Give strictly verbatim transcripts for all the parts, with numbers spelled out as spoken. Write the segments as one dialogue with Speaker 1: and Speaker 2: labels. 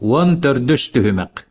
Speaker 1: уон төрдөс түһүмәк.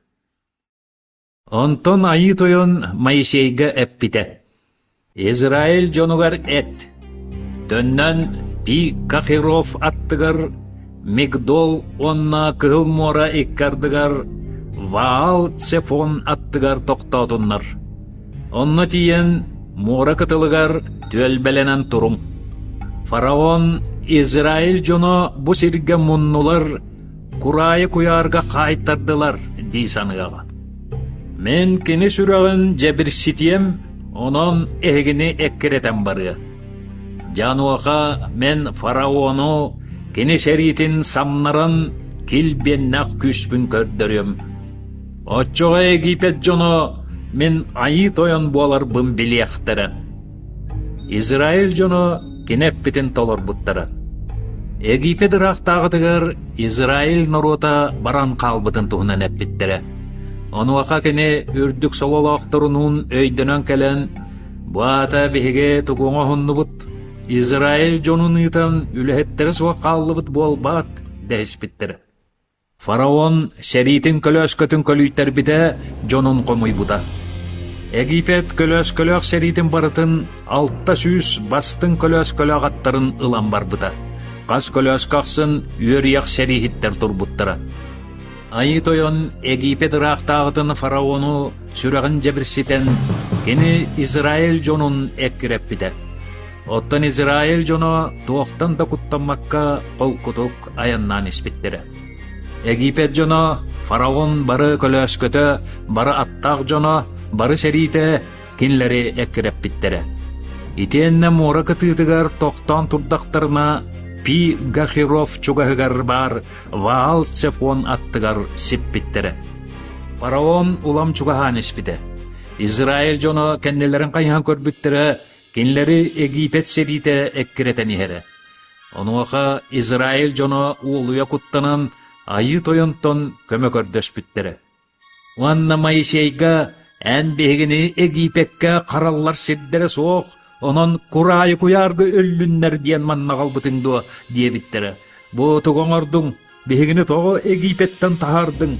Speaker 1: Онтон айы тойон Моисейге эппите. Израиль жонугар эт. Төннөн Пи Кахиров аттыгар, Мигдол онна кыгыл мора иккардыгар, Ваал Цефон аттыгар тоқтаутуннар. Онна тиен мора кытылыгар түөлбеленен турум. Фараон Израиль жоно бу сирге муннулар курайы куярга қайттардылар дейсаныгага. Мен кини сүрөгөн жебирситием, онон эгини эккеретен барыга. Жануаха мен фараону кини серитин самнаран килбеннак күспүн көрдөрөм. Оччога Египет жоно мен айы тойон болар бым билияқтара. Израиль жоно кинеппитин толор буттара. Египет рақтағытыгар Израиль народа баран қалбытын туһунан эппиттере. Онуаха кини үрдүк сололоқторунун өйдөнөн келен буата биһиге тугуңа хуннубут Израиль жонун ытан үлэхеттері суа қаллыбыт болбат дәспиттере. Фараон серитин көлөскөтүн көлүйттер бите жонун комуйбута. Египет көлөс-көлөк серитин барытын алтта сүүс бастын көлөс-көлөк аттарын ылан барбыта. Кас көлөс каксын үйөрияк серихиттер турбуттара. Айы тойон Египет рақтағытын фараону сүрәгін жебірситен кені Израиль жонун эккіреп бите. Оттан Израиль жоно туоқтан да куттамакка қолкутук аяннан испиттере. Египет жоно фараон бары көлөскөтө, бары аттақ жоно, бары серите кинлери эккіреп биттере. Итенне мора кытыытыгар тоқтан турдақтарына Пи Гахиров чугахыгар бар, Ваал Цефон аттыгар сиппиттере. Фараон улам чугахан испите. Израиль жоно кеннелерин кайхан көрбүттере, кинлери Египет серите эккиретен иһере. Онуаха Израиль жоно уулуя куттанан айы тойонтон көмөкөрдөспүттере. Уанна Моисейга ән бегини Египетке караллар сирдере соох, онон курайы куяргы өллүннер диен манна калбытыңдуа диебиттере. Бу тугоңордуң бегини того Египеттен тахардың.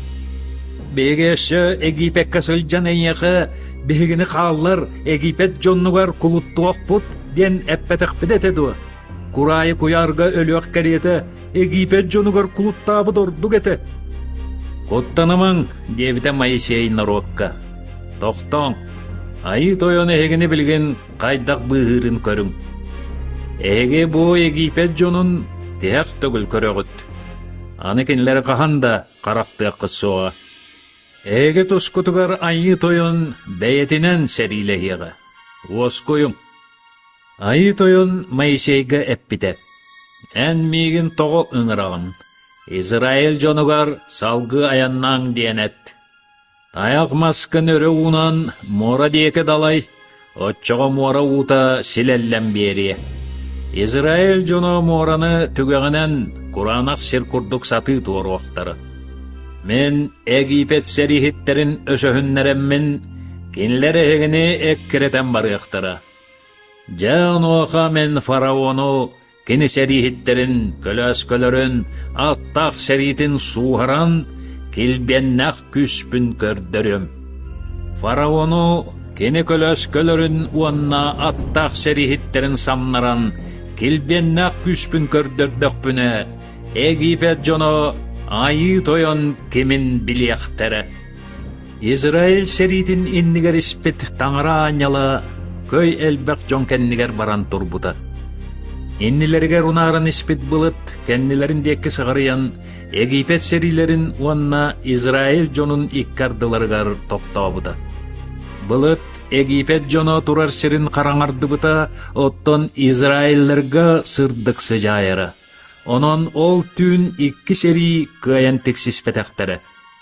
Speaker 1: Бегеше Египетке сылжан эйеқы бегини қаллар Египет жоннугар кулуттуақпут ден эппетекпедетедуа. Курайы куярга өлүөк керете Египет жонугар кулуттаабы дордук ете. Коттанамаң дебите Моисей народка. Тоқтоң, айы тойоны эгини билген кайдак быһырын көрүң. Эге бу Египет жонун тех төгүл көрөгүт. Аны кинлери каханда карактыак кысуга. Эге тускутугар айы тойон бәйетинен серилехига. Оскоюң. Айы тойон Моисейге эппите. Ән мигин того ыңырагын. Израиль жонугар салгы аяннаң диенет. Аяк маскын өрө унан мора диеке далай, отчого мора ута силеллен бери. Израиль жоно мораны түгөгөнен Куранак сир курдук саты туоруактары. Мен Египет серихиттерин өсөһүннереммин, кинлери эгини эккиретен барыактара. Жаонуаха мен фараону кини серихиттерин көлөскөлөрүн аттак серитин суухаран килбеннак күспүн көрдөрөм. Фараону кини көлөскөлөрүн уанна аттак серихиттерин самнаран килбеннак күспүн көрдөрдөкпүнө Египет жоно айы тойон кимин билияктары. Израиль серитин иннигер испит таңара аняла көй элбек жон кеннигер баран турбута. Иннилерге рунаран испит былыт кеннилерин декке сыгарыян Египет серилерин уанна Израиль жонун иккардыларгар токтообута. Былыт Египет жоно турар сирин караңардыбыта, оттон Израиллерге сырдык сыжайыра. Онон ол түн икки сери кыянтексиспетектері.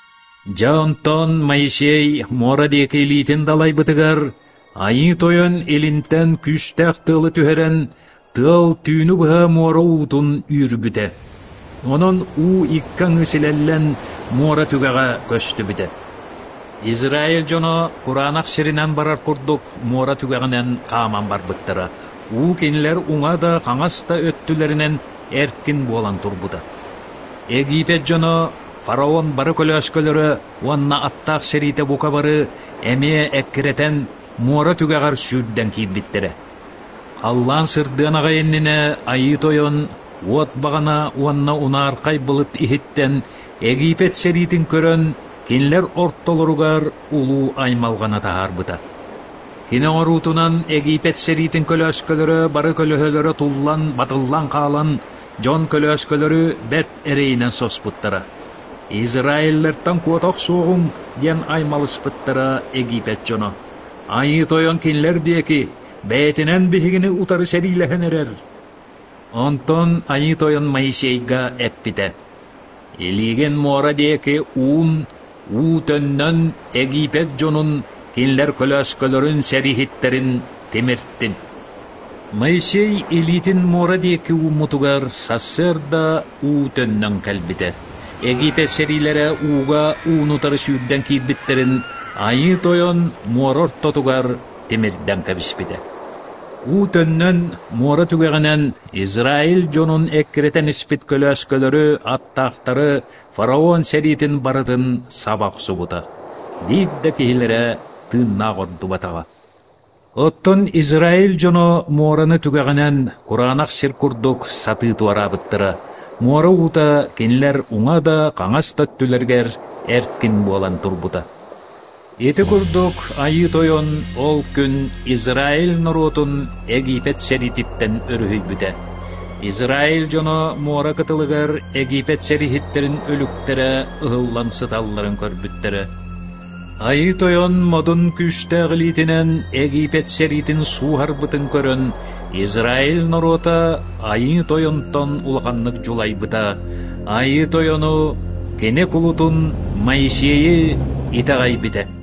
Speaker 1: Жаонтон Моисей мора декейлитин далайбытыгар, айы тойон элинтен күстәк тылы түхерен, тыл түйіні бұға мора уутун үйрбүте. Онон у иккаңы силеллен мора түгәға көстү бүте. Израиль жоно Куранак сиринен барар курдук мора түгәгінен қаман бар бұттыра. У кенлер уңа да қаңаста өттүлерінен эркин болан турбута. Египет жоно фараон бары көлөскөлөрө уанна аттаах серите бука бары эмие эккиретен муора түгәгар сүйдден кийбиттере. Аллан сырдыан агайыннине айы тойон уот багана уанна унааркай былыт ихиттен Египет серитин көрөн кинлер ортолоругар улуу аймалгана таарбыта. Кине орутунан Египет серитин көлөскөлөрө бары көлөһөлөрө туллан батыллан каалан жон көлөскөлөрү берт эрейинен соспуттара. Израиллерден куоток суогун ден аймалыспыттара Египет жоно. Айы тойон кинлер диеки бәйтінен бігіні утары сәриләхенерер. Онтон айы тойон Моисейга әппіте. Илиген мора деке уун, уу төннөн Египет жонун кинлер көлөскөлөрүн сәрихиттерин темірттин. Моисей илитин мора деке уумутугар сассырда уу төннөн кәлбіте. Египет сәрилері ууга уунутары сүйдден кейбіттерин айы тойон морор тотугар темирден кәбіспіде. У төннөн мора түгәгенен Израиль жонун эккиретен испит көлөскөлөрү аттактары фараон серитин барытын сабак субута. Бидде кихилере тынна горду батага. Оттон Израиль жоно мораны түгәгенен Куранак сир курдук саты туарабыттыра. Мора ута кинлер уңа да каңас төттүлергер эркин болан турбута. Эти курдук айы тойон ол күн Израиль норотун Египет серититтен өрүхүй бүте. Израиль жоно мора кытылыгар Египет серихиттерин өлүктере ыһыллан сыталларын көрбүттере. Айы тойон модун күштәгилитинен Египет серитин суухарбытын көрөн Израиль норота айы тойонтон улганнык жулайбыта. Айы тойону кене кулутун Моисейи итагай бите.